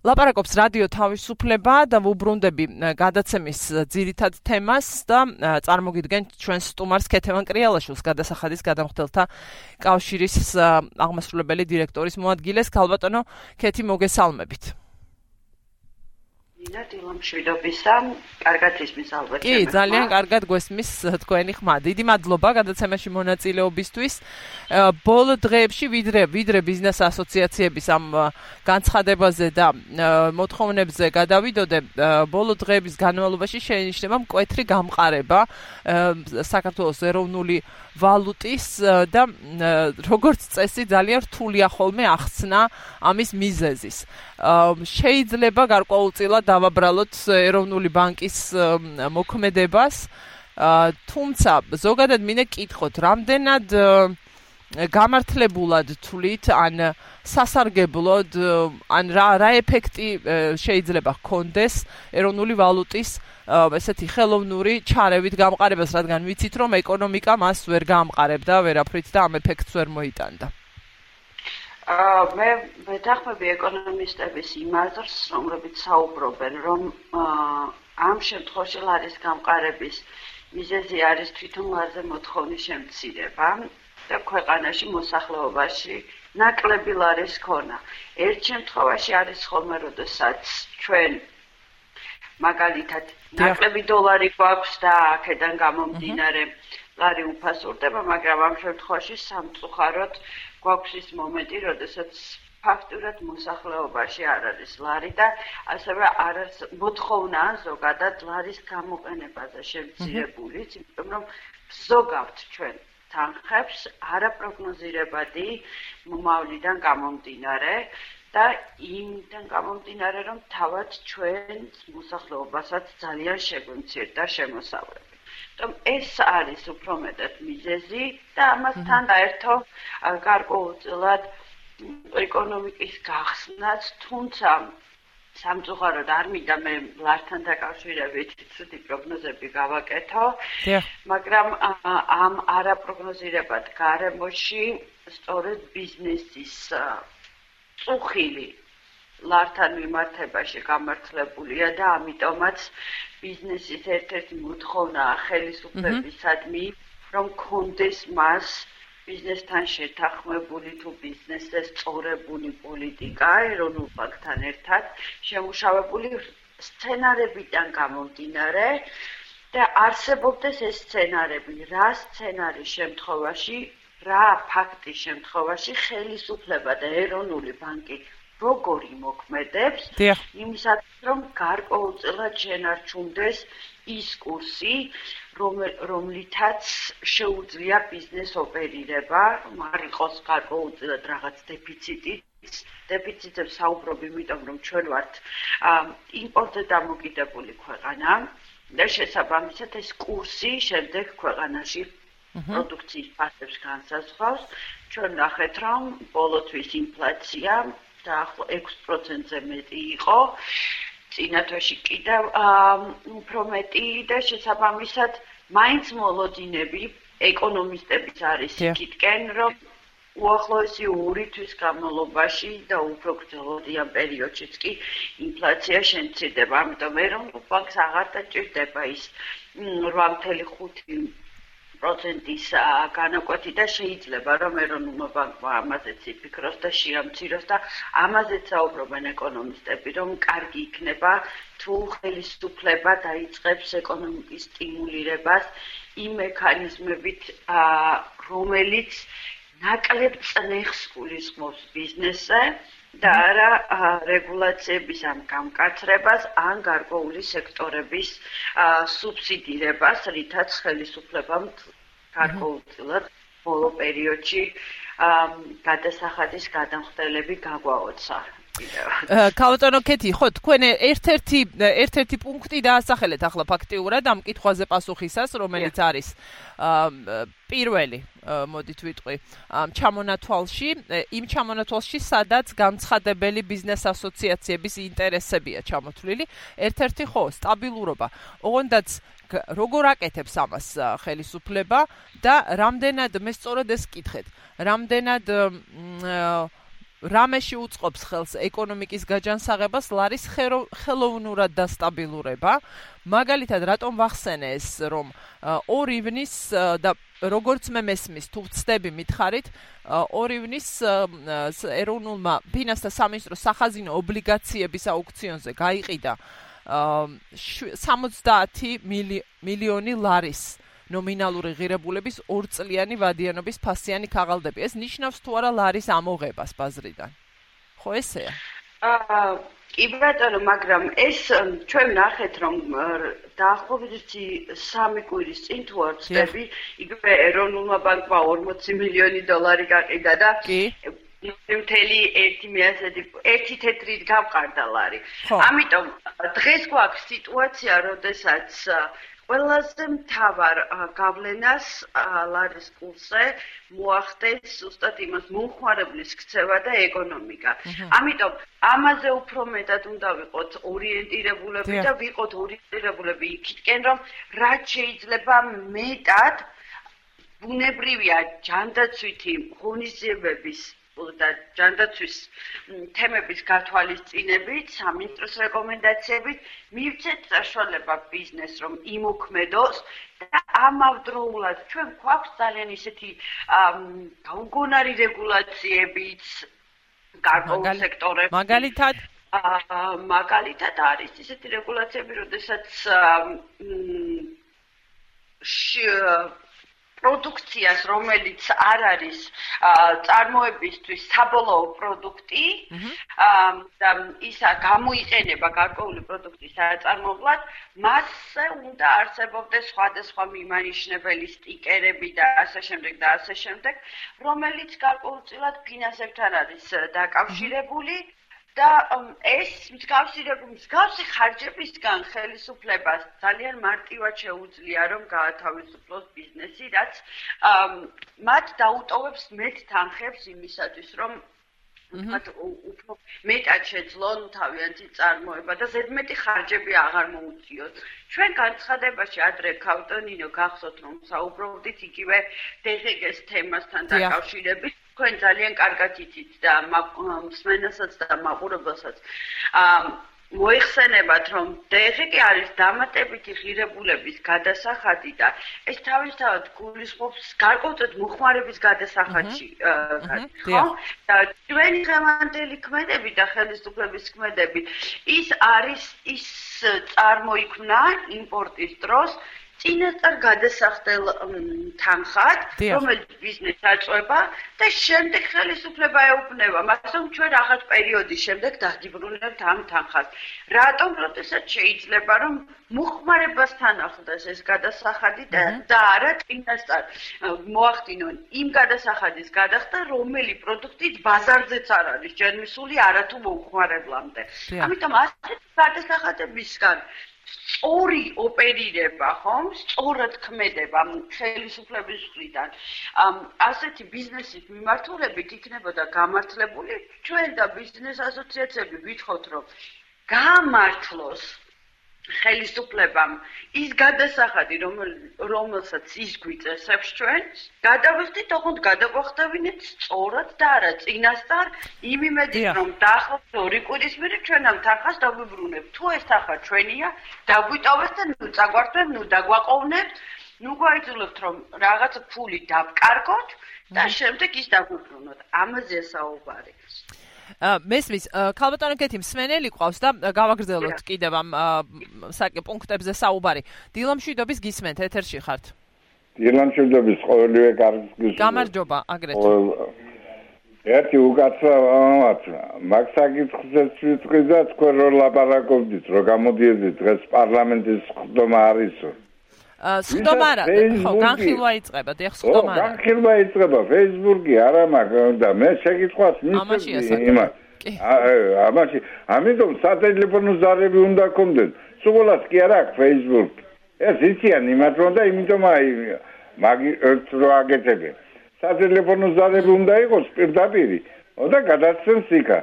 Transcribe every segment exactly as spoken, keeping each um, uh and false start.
ლაპარაკობს რადიო თავისუფლება და ვუბრუნდები გადაცემის ძირითად თემას და წარმოგიდგენ ჩვენს სტუმარს ქეთევან კრიალაშვილს, გადასახადის გადამხდელთა კავშირის აღმასრულებელი დირექტორის მოადგილეს. ქალბატონო ქეთი, მოგესალმებით. დილამშვიდობისა, კარგად ისმის ალბათ. კი, ძალიან კარგად გვესმის თქვენი ხმა. დიდი მადლობა გადაცემაში მონაწილეობისთვის. ბოლო დღეებში ვიდრე ვიდრე ბიზნეს ასოციაციების ამ განცხადებაზე და მოთხოვნებზე გადავიდოდე, ბოლო დღეების განმავლობაში შეინიშნება მკვეთრი გამყარება საქართველოს ეროვნული ვალუტის და როგორც წესი ძალიან რთულია ხოლმე ახსნა ამის მიზეზის. შეიძლება გარკვეულწილად დავაბრალოთ ეროვნული ბანკის მოქმედებას, თუმცა ზოგადად მინდა კითხოთ, რამდენად გამართლებულად თვლით ან სასარგებლოდ ან რა რა ეფექტი შეიძლება ჰქონდეს ეროვნული ვალუტის ესეთი ხელოვნური ჩარევით გამყარებას, რადგან ვიცით რომ ეკონომიკა მას ვერ გაამყარებდა ვერაფრით და ამ ეფექტს ვერ მოიტანდა. მე ვეთანხმები ეკონომისტების იმ აზრს, რომლებიც საუბრობენ, რომ ამ შემთხვევაში ლარის გამყარების მიზეზი არის თვითონ ლარზე მოთხოვნის შემცირება და ქვეყანაში მოსახლეობაში ნაკლები ლარის ქონა. ერთ შემთხვევაში არის ხოლმე, როდესაც ჩვენ მაგალითად ნაკლები დოლარი გვაქვს და აქედან გამომდინარე ლარი უფასურდება, მაგრამ ამ შემთხვევაში სამწუხაროდ გვაქვს ის მომენტი, როდესაც ფაქტურად მოსახლეობაში არ არის ლარი და ასევე არ არის მოთხოვნა ზოგადად ლარის გამოყენებაზე შემცირებული, იმიტომ რომ ზოგავთ ჩვენ თანხებს არაპროგნოზირებადი მომავლიდან გამომდინარე და იმიდან გამომდინარე, რომ თავად ჩვენ მოსახლეობასაც ძალიან შეგვიმცირდა შემოსავლები. Tom ეს არის უფრო მეტად მიზეზი და ამასთან დაერთო გარკვეულწილად ეკონომიკის გახსნაც, თუმცა სამწუხაროდ არ მინდა მე ლართან დაკავშირებით ცუდი პროგნოზები გავაკეთო, მაგრამ ამ არაპროგნოზირებად გარემოში სწორედ ბიზნესის წუხილი ლართან მიმართებაში გამართლებულია და ამიტომაც ბიზნესის ერთ-ერთი მოთხოვნაა ხელისუფლებისადმი, რომ კონდეს მას ბიზნესთან შეთანხმებული თუ ბიზნესზე სწორებული პოლიტიკა ეროვნულ ბანკთან ერთად შემუშავებული სცენარებიდან გამომდინარე და არსებობდეს ეს სცენარები, რა სცენარის შემთხვევაში, რა ფაქტის შემთხვევაში ხელისუფლება და ეროვნული ბანკი როგორ იმოქმედებს, იმისათვის რომ გარკვეულწილად შენარჩუნდეს ის კურსი, რომლითაც შეუძლია ბიზნეს ოპერირება, არ იყოს გარკვეულწილად რაღაც დეფიციტი. დეფიციტებს საუბრობ, იმიტომ რომ ჩვენ ვართ იმპორტზე დამოკიდებული ქვეყანა და შესაბამისად ეს კურსი შემდეგ ქვეყანაში პროდუქციის ფასებს განსაზღვრავს. ჩვენ ნახეთ, რომ ბოლო თვის ინფლაცია ექვს პროცენტზე მეტი იყო, წინა თვეში კიდევ უფრო მეტი და შესაბამისად მაინც მოლოდინები ეკონომისტების არის იქითკენ, რომ უახლოესი ორი თვის განმავლობაში და უფრო გრძელვადიან პერიოდშიც კი ინფლაცია შემცირდება. ამიტომ ეროვნულ ბანკს აღარ დაჭირდება ის რვა ოცდაორი პროცენტის განაკვეთი და შეიძლება რომ ეროვნულმა ბანკმა ამაზეც იფიქროს და შეამციროს და ამაზეც საუბრობენ ეკონომისტები, რომ კარგი იქნება თუ ხელისუფლება დაიწყებს ეკონომიკის სტიმულირებას იმ მექანიზმებით, რომელიც ნაკლებ წნეხს გულისხმობს ბიზნესზე და არა რეგულაციების ამ გამკაცრებას ან გარკვეული სექტორების სუბსიდირებას, რითაც ხელისუფლებამ გარკვეულწილად ბოლო პერიოდში გადასახადის გადამხდელები გაგვაოცა. ქალბატონო ქეთი, ხო, თქვენ ერთ-ერთი ერთ-ერთი პუნქტი დაასახელეთ ახლა ფაქტიურად ამ კითხვაზე პასუხისას, რომელიც არის პირველი, მოდით ვიტყვი, ჩამონათვალში, იმ ჩამონათვალში, სადაც განცხადებელი ბიზნეს ასოციაციების ინტერესებია ჩამოთვლილი, ერთ-ერთი ხო, სტაბილურობა. ოღონდაც როგორ აკეთებს ამას ხელისუფლება და რამდენად მე სწორედ ეს კითხეთ, რამდენად რამეში უწყობს ხელს ეკონომიკის გაჯანსაღებას ლარის ხელოვნურად დასტაბილურება. მაგალითად, რატომ ვახსენე ეს, რომ ორ ივნის და როგორც მე მესმის, თუ ვცდები მითხარით, ორ ივნის ეროვნულმა ფინანსთა სამინისტროს სახაზინო ობლიგაციების აუქციონზე გაიყიდა სამოცდაათი მილიონი ლარის ნომინალური ღირებულების ორწლიანი ვადიანობის ფასიანი ქაღალდები. ეს ნიშნავს თუ არა ლარის ამოღებას ბაზრიდან. ხო ესეა? აა კი ბატონო, მაგრამ ეს ჩვენ ნახეთ, რომ დაახლოებით სამი კვირის წინ თუ არ ვცდები, იგივე ეროვნულმა ბანკმა ორმოცი მილიონი დოლარი გაყიდა და კი მთელი ერთი მეასედი ერთი თეთრით გავყარდა ლარი. ამიტომ დღეს გვაქვს სიტუაცია, როდესაც ყველაზე მთავარ გავლენას ლარის კურსზე მოახდენს ზუსტად იმას მომხმარებლის ქცევა და ეკონომიკა. ამიტომ ამაზე უფრო მეტად უნდა ვიყოთ ორიენტირებულები და ვიყოთ ორიენტირებულები იქითკენ, რომ რაც შეიძლება მეტად ბუნებრივია ჯანდაცვითი ღონისძიებების და ჯანდაცვის თემების გათვალისწინებით, სამინისტროს რეკომენდაციებით მივცეთ საშუალება ბიზნესს, რომ იმოქმედოს და ამავდროულად ჩვენ გვაქვს ძალიან ისეთი გაუგონარი რეგულაციებიც გარკვეულ სექტორებში. მაგალითად მაგალითად არის ისეთი რეგულაციები, როდესაც პროდუქციას, რომელიც არ არის წარმოებისთვის საბოლოო პროდუქტი და ისა გამოიყენება გარკვეული პროდუქტის საწარმოებლად, მასზე უნდა არსებობდეს სხვადასხვა მიმანიშნებელი სტიკერები და ასე შემდეგ და ასე შემდეგ, რომელიც გარკვეულწილად ფინანსებთან არის დაკავშირებული. და ეს მსგავსირებული მსგავსი ხარჯებისგან ხელისუფლებას ძალიან მარტივად შეუძლია რომ გაათავისუფლოს ბიზნესი, რაც მათ დაუტოვებს მეტ თანხებს იმისათვის, რომ მათ უფრო მეტად შეძლონ თავიანთი წარმოება და ზედმეტი ხარჯები აღარ მოუწიოთ. ჩვენ განცხადებაში ადრე ქავტონინო გახსოვთ, რომ საუბრობდით იგივე დე-ღე-გეს თემასთან დაკავშირებით. თქვენ ძალიან კარგად იცით და მსმენელსაც და მაყურებელსაც მოიხსენებათ, რომ დე-ღე-გე არის დამატებითი ღირებულების გადასახადი და ეს თავისთავად გულისხმობს გარკვეულწილად მოხმარების გადასახადში, ხო? და ჩვენი დღევანდელი ქმედები და ხელისუფლების ქმედები ის არის ის წარმოიქმნა იმპორტის დროს წინასწარ გადასახდელ თანხად, რომელიც ბიზნესს აწვება და შემდეგ ხელისუფლება ეუბნება მას, რომ ჩვენ რაღაც პერიოდის შემდეგ დაგიბრუნებთ ამ თანხას. რატომ? როდესაც შეიძლება რომ მოხმარებასთან ახლდეს ეს გადასახადი და არა წინასწარ მოახდინონ იმ გადასახადის გადახდა, რომელი პროდუქტი ბაზარზეც არ არის ჯერმისული არათუ მოხმარებლამდე. ამიტომ ასეთი გადასახადებისგან სწორი ოპერირება, ხომ? სწორად ქმედება ხელისუფლების მხრიდან. ასეთი ბიზნესის მიმართულებით იქნებოდა გამართლებული. ჩვენ და ბიზნეს ასოციაციები ვითხოვთ, რომ გამართლოს ხელისუფლებამ ის გადასახადი, რომელსაც ის გვიწესებს ჩვენ, გადავიხდით, ოღონდ გადაგვახდევინეთ სწორად და არა წინასწარ იმ იმედით, რომ დაახლოებით ორი კვირის მერე ჩვენ ამ თანხას დავიბრუნებთ. თუ ეს თანხა ჩვენია, დაგვიტოვეთ და ნუ წაგვართვენ, ნუ დაგვაყოვნებთ, ნუ გვაიძულებთ, რომ რაღაც ფული დავკარგოთ და შემდეგ ის დაგვიბრუნოთ. ამაზეა საუბარი. მესმის, ქალბატონო კეთი მსმენელი ყავს და გავაგრძელოთ კიდევ ამ პუნქტებზე საუბარი. დილამშვიდობის გისმენთ, ეთერში ხართ. დილამშვიდობის ყოველივე კარგს გისმენთ. გამარჯობა, აგრეთვე. ერთი უკაცრავად მაგ საკითხზეც ვიტყვი და თქვენ რო ლაპარაკობდით, რომ გამოდიედით დღეს პარლამენტის ხდომა არისო. სხდომა არა, ხო, განხილვა იწყება, დიახ, სხდომა არა. განხილვა იწყება, Facebook-ი არა მაგ და მე შეკითხვას მისცემ იმას. ამაში, ამიტომ სატელეფონო ზარები უნდა გქონდეს. სულ კი არა აქვს Facebook. ეს იციან იმათ რომ და იმიტომ აი მაგი ერთ რო აგეთებენ. სატელეფონო ზარები უნდა იყოს პირდაპირი. და გადაცემს იქა.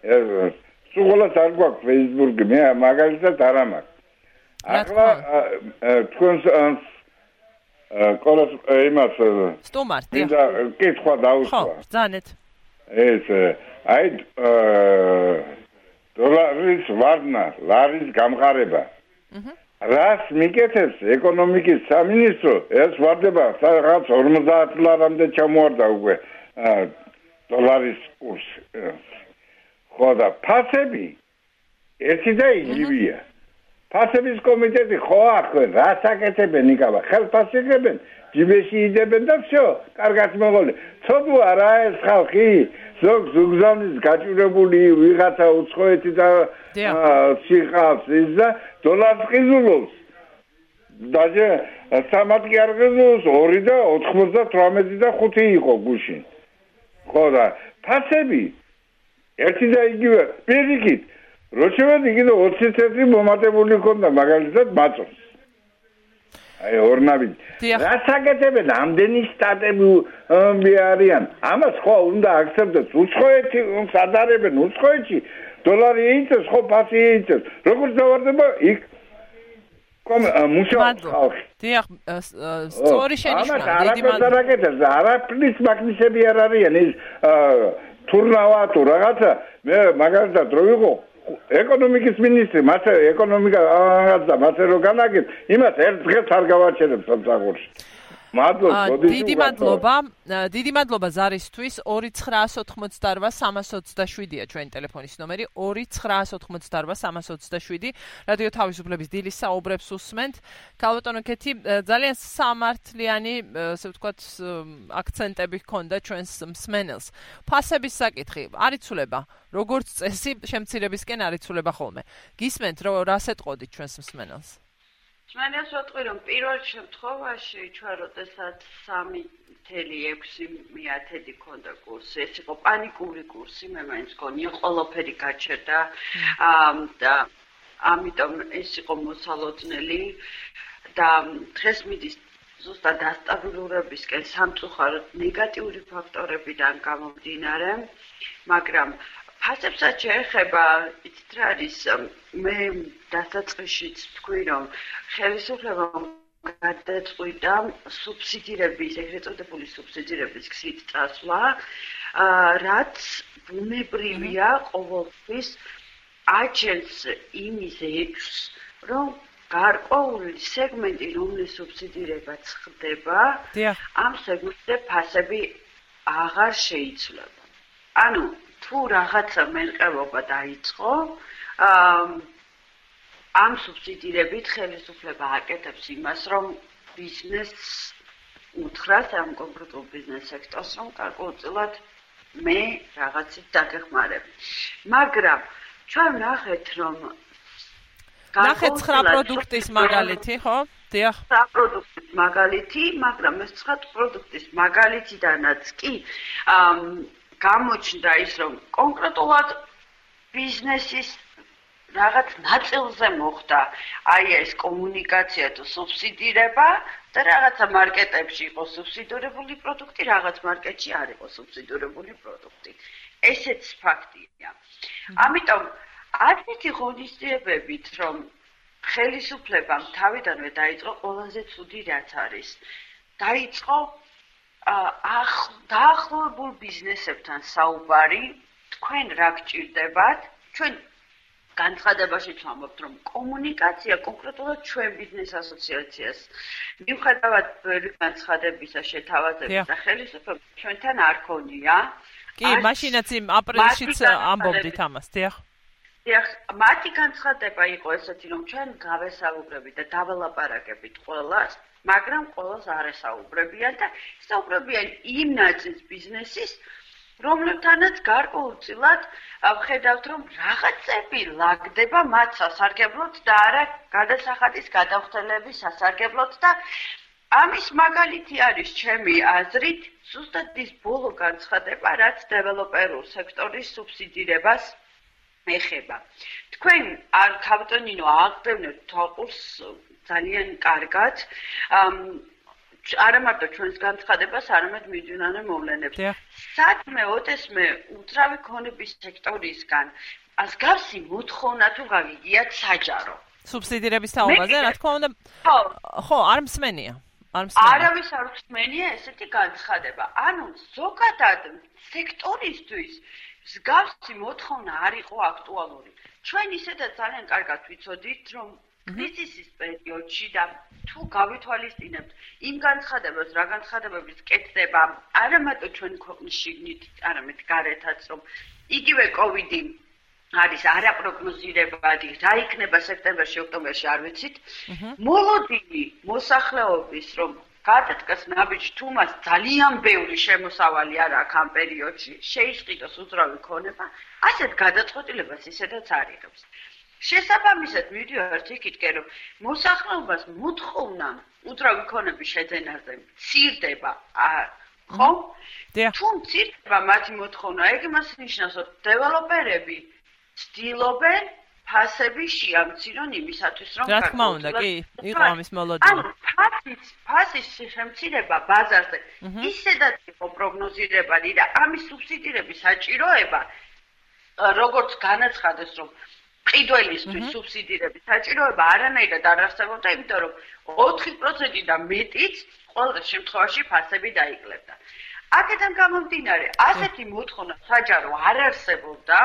სულ არ გვაქვს Facebook-ი, მე მაგალითად არა მაქვს. ახლა თქვენს კოლოს იმას სტუმართ, და კითხვა დაუსვა. ხო, ბრძანეთ. ეს აი დოლარის ვარნა, ლარის გამყარება. რას მიკეთებს ეკონომიკის სამინისტრო, ეს ვარდება რაღაც ორმოცდაათ ლარამდე ჩამოვარდა უკვე დოლარის კურსი. ხო და ფასები ერთი და იგივეა. ფასების კომიტეტი ხო ახლა რას აკეთებენ იკავა? ხელფასებენ, ჯიბეში იდებენ და всё, კარგად მოგოლე. ცოდვა არა ეს ხალხი, ზოგ ზუგზავნის გაჭირებული ვიღაცა უცხოეთი და სიხავს ის და დოლარს ყიზულობს. დაჟე სამათი არ ყიზულობს, ორი და ოთხმოცდათვრამეტი და ხუთი იყო გუშინ. ხო და ფასები ერთი და იგივე პირიქით რო შევედი კიდე ოცი წელი მომატებული ქონდა მაგალითად მაწონს. აი ორნავი. რას აკეთებენ ამდენი სტატები არიან? ამას ხო უნდა აქცევდეს უცხოეთი სადარებენ უცხოეთში დოლარი იწევს ხო ფასი იწევს. როგორ დავარდება იქ კომ მუშაობს ხალხი. დიახ, სწორი შენიშვნა. დიდი მადლობა. არაფრის მაგნისები არ არიან ის თურნავა თუ რაღაცა მე მაგალითად რო ვიყო ეკონომიკის მინისტრი, მათ ეკონომიკა რაღაცა მათ რო განაგეთ, იმას ერთ დღეს არ გავაჩერებ სამსახურში. მადლობა, დიდი მადლობა, დიდი მადლობა ზარისთვის. ორი ცხრაას ოთხმოცდაოთხ სამას ოცდაშვიდია ჩვენი ტელეფონის ნომერი ორი ცხრაას ოთხმოცდაოთხ სამას ოცდაშვიდი. რადიო თავისუფლების დილის საუბრებს უსმენთ. ქალბატონო კეთი, ძალიან სამართლიანი, ასე ვთქვათ, აქცენტები ჰქონდა ჩვენს მსმენელს. ფასების საკითხი არ იცვლება, როგორც წესი შემცირებისკენ არ იცვლება ხოლმე. გისმენთ, რომ რას ეტყოდით ჩვენს მსმენელს? მანეს ვიტყვი რომ პირველ შემთხვევაში ჩვენ როდესაც სამი თელი ექვსი მიათედი ქონდა კურსი, ეს იყო პანიკური კურსი, მე მაინც გონია ყველაფერი გაჩერდა და ამიტომ ეს იყო მოსალოდნელი და დღეს მიდის ზუსტად დასტაბილურებისკენ სამწუხაროდ ნეგატიური ფაქტორებიდან გამომდინარე, მაგრამ ფასებსაც შეეხება, იცით რა არის, მე დასაწყისშიც თქვი, რომ ხელისუფლებამ გადაწყვიტა სუბსიდირების, ეგრეთ წოდებული სუბსიდირების გზით წასვლა, რაც ბუნებრივია ყოველთვის აჩენს იმის ეჭვს, რომ გარკვეული სეგმენტი, რომლის სუბსიდირებაც ხდება, ამ სეგმენტზე ფასები აღარ შეიცვლება. ანუ თუ რაღაცა მერყევობა დაიწყო, ამ სუბსიდირებით ხელისუფლება აკეთებს იმას, რომ ბიზნესს უთხრას ამ კონკრეტულ ბიზნეს სექტორს, რომ გარკვეულწილად მე რაღაცით დაგეხმარებ. მაგრამ ჩვენ ნახეთ, რომ ნახეთ ცხრა პროდუქტის მაგალითი, ხო? დიახ. ცხრა პროდუქტის მაგალითი, მაგრამ ეს ცხრა პროდუქტის მაგალითიდანაც კი გამოჩნდა ის, რომ კონკრეტულად ბიზნესის რაღაც ნაწილზე მოხდა აი ეს კომუნიკაცია თუ სუბსიდირება და რაღაცა მარკეტებში იყო სუბსიდირებული პროდუქტი, რაღაც მარკეტში არ იყო სუბსიდირებული პროდუქტი. ესეც ფაქტია. ამიტომ ასეთი ღონისძიებებით, რომ ხელისუფლებამ თავიდანვე დაიწყო ყველაზე ცუდი რაც არის. დაიწყო დაახლოებულ ბიზნესებთან საუბარი, თქვენ რა გჭირდებათ? ჩვენ განცხადებაშიც ვამბობთ, რომ კომუნიკაცია კონკრეტულად ჩვენ ბიზნეს ასოციაციას მიუხედავად ბევრი განცხადებისა, შეთავაზების და ხელისუფლება ჩვენთან არ ქონია. კი, მაშინაც იმ აპრილშიც ამბობდით ამას, დიახ. დიახ, მათი განცხადება იყო ესეთი, რომ ჩვენ გავესაუბრებით და დაველაპარაკებით ყველას, მაგრამ ყველას არ ესაუბრებიან და ესაუბრებიან იმ ნაწილს ბიზნესის, რომლებთანაც გარკვეულწილად ვხედავთ, რომ რაღაცები ლაგდება მათ სასარგებლოდ და არა გადასახადის გადახვდელების სასარგებლოდ და ამის მაგალითი არის ჩემი აზრით ზუსტად ის ბოლო განცხადება, რაც დეველოპერულ სექტორის სუბსიდირებას ეხება. თქვენ არ ქალბატონინო აღწევთ თვალყურს ძალიან კარგად. არა მარტო ჩვენს განცხადებას, არამედ მიჯნანე მოვლენებს. სადმე ოდესმე უძრავი ქონების სექტორისგან ასგავსი მოთხოვნა თუ გაგიგიათ საჯარო. სუბსიდირების თაობაზე, რა თქმა უნდა. ხო, არ მსმენია. არავის არ ხსმენია ესეთი განცხადება. ანუ ზოგადად სექტორისთვის მსგავსი მოთხოვნა არ იყო აქტუალური. ჩვენ ისედაც ძალიან კარგად ვიცოდით, რომ კრიზისის პერიოდში და თუ გავითვალისწინებთ იმ განცხადებებს, რა განცხადებებიც კეთდება, არა მარტო ჩვენი ქვეყნის შიგნით, არამედ გარეთაც, რომ იგივე კოვიდი არის არაპროგნოზირებადი, რა იქნება სექტემბერში, ოქტომბერში არ ვიცით. მოლოდინი მოსახლეობის, რომ გადადგას ნაბიჯ თუ მას ძალიან ბევრი შემოსავალი არ აქვს ამ პერიოდში, შეისყიდოს უძრავი ქონება, ასეთ გადაწყვეტილებას ისედაც არ იღებს. შესაბამისად მივიდივართ იქითკენ, რომ მოსახლეობას მოთხოვნა უძრავი ქონების შეძენაზე მცირდება, ხო? თუ მცირდება მათი მოთხოვნა, ეგ იმას ნიშნავს, რომ დეველოპერები ცდილობენ ფასები შეამცირონ იმისათვის, რომ რა თქმა უნდა, კი, იყო ამის მოლოდინი. ანუ ფასის ფასის შემცირება ბაზარზე ისედაც იყო პროგნოზირებადი და ამის სუბსიდირების საჭიროება, როგორც განაცხადეს, რომ ყიდველისთვის სუბსიდირების საჭიროება არანაირად არ არსებობდა, იმიტომ რომ ოთხი პროცენტი და მეტიც ყველა შემთხვევაში ფასები დაიკლებდა. აქედან გამომდინარე, ასეთი მოთხოვნა საჯარო არ არსებობდა.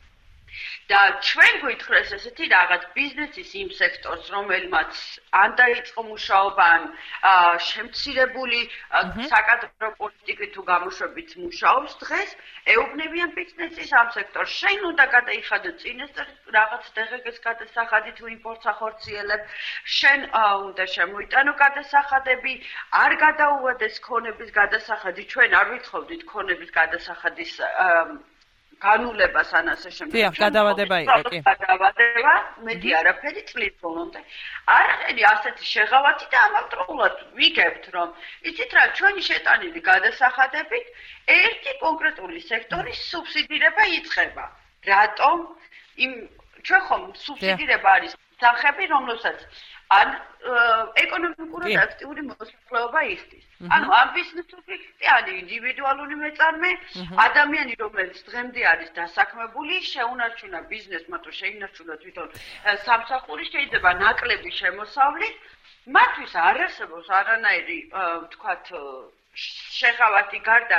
და ჩვენ გვითხრეს ესეთი რაღაც ბიზნესის იმ სექტორს, რომელმაც ან დაიწყო მუშაობა, ან შემცირებული საკადრო პოლიტიკით თუ გამოშვებით მუშაობს დღეს, ეუბნებიან ბიზნესის ამ სექტორს. შენ უნდა გადაიხადო წინასწარ რაღაც დღგ-ს გადასახადი თუ იმპორტს ახორციელებ, შენ უნდა შემოიტანო გადასახადები, არ გადაუვადეს ქონების გადასახადი, ჩვენ არ ვიცხოვდით ქონების გადასახადის განულებას ან ასე შემდეგ. დიახ, გადავადება იყო, კი. გადავადება, მეტი არაფერი წლის ბოლომდე. არაფერი ასეთი შეღავათი და ამავდროულად ვიგებთ, რომ იცით რა, ჩვენი შეტანილი გადასახადებით ერთი კონკრეტული სექტორის სუბსიდირება იწყება. რატომ? იმ ჩვენ ხომ სუბსიდირება არის სახები, რომელსაც ან ეკონომიკურად აქტიური მოსახლეობა იხდის. ანუ ამ ბიზნეს სუბიექტი არის ინდივიდუალური მეწარმე, ადამიანი, რომელიც დღემდე არის დასაქმებული, შეუნარჩუნა ბიზნესმა თუ შეინარჩუნა თვითონ სამსახური, შეიძლება ნაკლები შემოსავლით, მათთვის არ არსებობს არანაირი, ვთქვათ, შეღავათი გარდა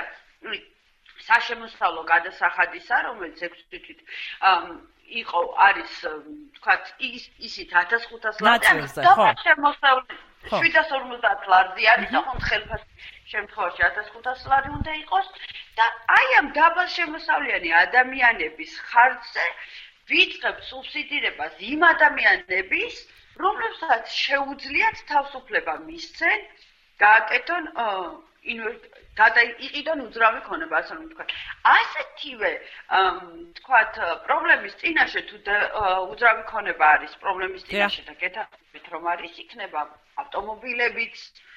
საშემოსავლო გადასახადისა, რომელიც ექვსი თვით იყო არის ვთქვათ ისიც ათას ხუთას ლარი და შემოსავლით შვიდას ორმოცდაათ ლარზე არის, ოღონდ ხელფასი შემთხვევაში ათას ხუთას ლარი უნდა იყოს და აი ამ დაბალ შემოსავლიანი ადამიანების ხარჯზე ვიწყებთ სუბსიდირებას იმ ადამიანების, რომლებსაც შეუძლიათ თავისუფლება მისცენ, გააკეთონ გადაიყიდონ უძრავი ქონება, ასე რომ ვთქვათ. ასეთივე ვთქვათ პრობლემის წინაშე თუ უძრავი ქონება არის პრობლემის წინაშე და გეთანხმებით რომ არის, იქნება ავტომობილებიც,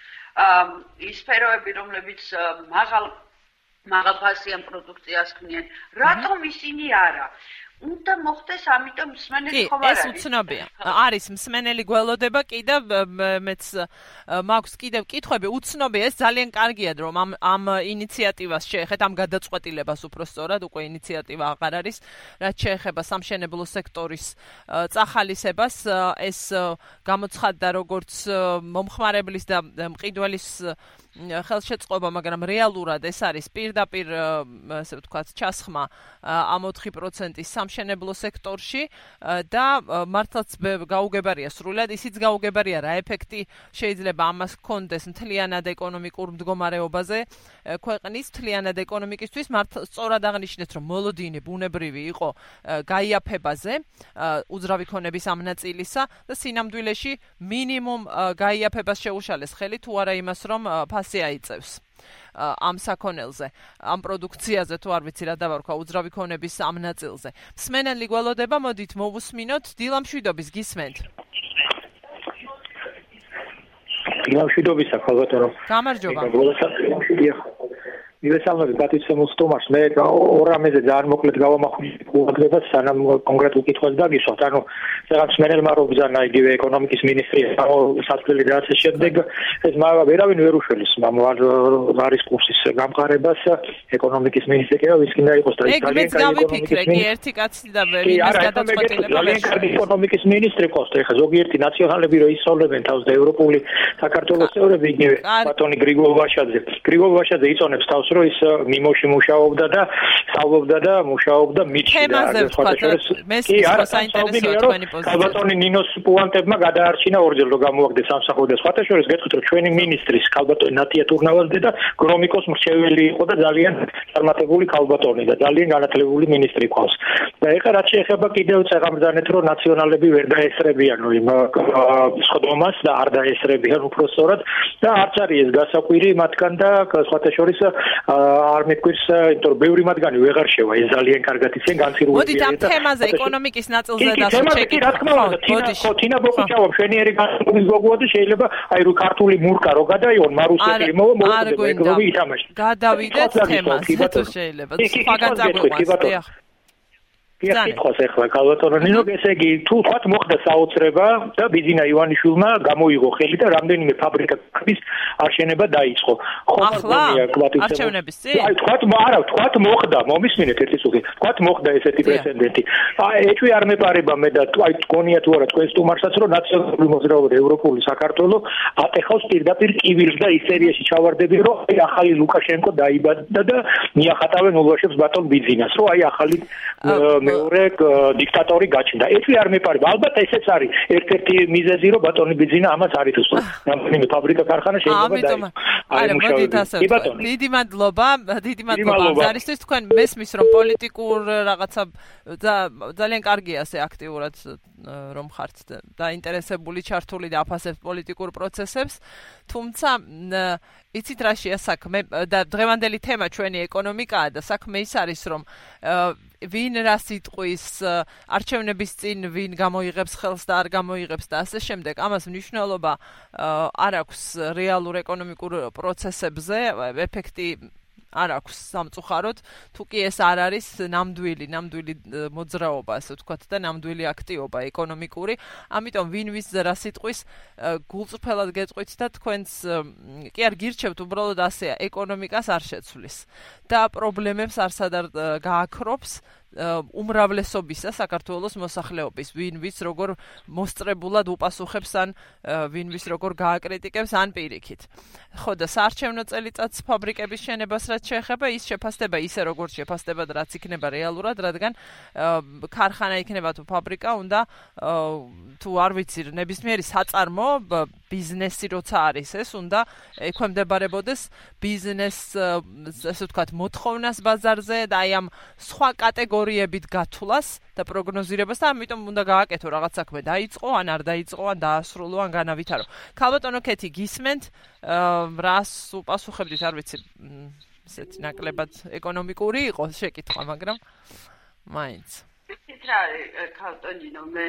ის სფეროები, რომლებიც მაღალ მაღალფასიან პროდუქციას ქმნიან. რატომ ისინი არა? უნდა მოხდეს, ამიტომ მსმენელი ხომ არ არის. ეს უცნობია. არის მსმენელი გველოდება კიდევ მეც მაქვს კიდევ კითხვები, უცნობია, ეს ძალიან კარგია, რომ ამ ამ ინიციატივას შეეხეთ, ამ გადაწყვეტილებას უფრო სწორად, უკვე ინიციატივა აღარ არის, რაც შეეხება სამშენებლო სექტორის წახალისებას, ეს გამოცხადდა როგორც მომხმარებლის და მყიდველის ხელშეწყობა, მაგრამ რეალურად ეს არის პირდაპირ, ასე ვთქვათ, ჩასხმა ამ ოთხი პროცენტის სამშენებლო სექტორში და მართლაც გაუგებარია სრულად, ისიც გაუგებარია რა ეფექტი შეიძლება ამას ჰქონდეს მთლიანად ეკონომიკურ მდგომარეობაზე ქვეყნის, მთლიანად ეკონომიკისთვის. მართლა სწორად აღნიშნეთ, რომ მოლოდინი ბუნებრივი იყო გაიაფებაზე, უძრავი ქონების ამ ნაწილისა და სინამდვილეში მინიმუმ გაიაფებას შეუშალეს ხელი თუ არა იმას, რომ ფასი აიწევს ამ საქონელზე, ამ პროდუქციაზე თუ არ ვიცი რა დავარქვა უძრავი ქონების ამ ნაწილზე. მსმენელი გველოდება, მოდით მოვუსმინოთ. დილა მშვიდობის, გისმენთ? დილა მშვიდობისა, ხალბატონო. გამარჯობა. მივესალმები პატიცემულ სტუმარს. მე ორ რამეზე ძალიან მოკლედ გავამახვილე ყურადღებას, სანამ კონკრეტულ კითხვას დაგისვათ. ანუ რაღაც მენელმა რობზანა იგივე ეკონომიკის მინისტრია სათვლელი რაც შემდეგ ეს ვერავინ ვერ უშველის არის კურსის გამყარებას ეკონომიკის მინისტრია ვის კიდე იყოს და ძალიან კარგი ეკონომიკის მინისტრი ერთი კაცი და ვერიმის გადაწყვეტილება ძალიან კარგი ეკონომიკის მინისტრი ყავს და ეხლა ზოგიერთი ნაციონალები რო ისწავლებენ თავს და ევროპული საქართველოს წევრები იგივე ბატონი გრიგოლ ვაშაძე გრიგოლ ვაშაძე იწონებს თავს რომ ის მიმოში მუშაობდა და სწავლობდა და მუშაობდა მიჩნდა თემაზე ვთქვათ მეს ის საინტერესოა თქვენი პოზიცია ბატონი ნინოს პუანტებმა გადაარჩინა ორჯერ რომ გამოაგდეს სამსახური და სხვათა შორის გეტყვით რომ ჩვენი მინისტრის ქალბატონი ნატია თურნავაზდე და გრომიკოს მრჩეველი იყო და ძალიან წარმატებული ქალბატონი და ძალიან განათლებული მინისტრი ყავს და ეხლა რაც შეეხება კიდევ წეღამბრძანეთ რომ ნაციონალები ვერ დაესწრებიან იმ სხდომას და არ დაესწრებიან უпростоრად და არც არის ეს გასაკვირი მათგან და სხვათა შორის არ მეკვირს იმიტომ რომ ბევრი მათგანი ვეღარ შევა ეს ძალიან კარგად იციან განცირულებია მოდით ამ თემაზე ეკონომიკის ნაწილზე დასუჩეკი რა თქმა უნდა თინა ბოქუჩავა მშვენიერი განცირების გოგოა და შეიძლება აი რო ქართული მურკა რო გადაიონ მარუსელი მოვა მოუწდება ეგროვი ითამაშა გადავიდეთ თემაზე თუ შეიძლება სხვაგან წაგვიყვანს კითხავს ახლა ქალბატონო ნინო ესე იგი თუ თქვათ მოხდა საოცრება და ბიძინა ივანიშვილმა გამოიღო ხელი და რამდენიმე ფაბრიკა ქვის აშენება დაიწყო ხო მგონია კლატის არჩევნების წინ აი თქვათ არა თქვათ მოხდა მომისმინეთ ერთი სულ თქვათ მოხდა ესეთი პრეცედენტი აი ეჭვი არ მეპარება მე და აი გონია თუ არა თქვენ სტუმარსაც რომ ნაციონალური მოძრაობა ევროპული საქართველო ატეხავს პირდაპირ კივილს და ისერიაში ჩავარდები რომ აი ახალი ლუკაშენკო დაიბადა და მიახატავენ ულვაშებს ბატონ ბიძინას რომ აი ახალი მეორე დიქტატორი გაჩნდა. ეჭვი არ მეპარება. ალბათ ესეც არის ერთ-ერთი მიზეზი, რომ ბატონი ბიძინა ამას არ ითხოვს. რამდენიმე ფაბრიკა კარხანა შეიძლება დაიწყოს. არა, მოდით ასე. დიდი მადლობა, დიდი მადლობა ზარისთვის თქვენ მესმის რომ პოლიტიკურ რაღაცა ძალიან კარგია ასე აქტიურად რომ ხართ და ინტერესებული ჩართული და აფასებთ პოლიტიკურ პროცესებს. თუმცა იცით რა შეასაქმე და დღევანდელი თემა ჩვენი ეკონომიკაა და საქმე ის არის რომ ვინ რა სიტყვის არჩევნების წინ ვინ გამოიღებს ხელს და არ გამოიღებს და ასე შემდეგ ამას მნიშვნელობა არ აქვს რეალურ ეკონომიკურ პროცესებზე ეფექტი არ აქვს სამწუხაროდ თუ კი ეს არ არის ნამდვილი ნამდვილი მოძრაობა ასე ვთქვათ და ნამდვილი აქტივობა ეკონომიკური ამიტომ ვინ ვის რა სიტყვის გულწრფელად გეტყვით და თქვენს კი არ გირჩევთ უბრალოდ ასეა ეკონომიკას არ შეცვლის და პრობლემებს არსად არ გააქრობს უმრავლესობისა საქართველოს მოსახლეობის ვინ ვის როგორ მოსწრებულად უპასუხებს ან ვინ ვის როგორ გააკრიტიკებს ან პირიქით ხო და საარჩევნო წელიწადს ფაბრიკების შენებას რაც შეეხება ის შეფასდება ისე როგორც შეფასდება რაც იქნება რეალურად რადგან ქარხანა იქნება თუ ფაბრიკა უნდა თუ არ ვიცი ნებისმიერი საწარმო ბიზნესი როცა არის ეს უნდა ექვემდებარებოდეს ბიზნეს ასე ვთქვათ მოთხოვნას ბაზარზე და აი ამ სხვა კატეგორიებით გათვლას და პროგნოზირებას და ამიტომ უნდა გააკეთო რაღაც საქმე დაიწყო ან არ დაიწყო ან დაასრულო ან განავითარო. ქალბატონო კეთი გისმენთ რას უპასუხებდით არ ვიცი ესეთი ნაკლებად ეკონომიკური იყო შეკითხვა მაგრამ მაინც იცით რა ქალბატონო მე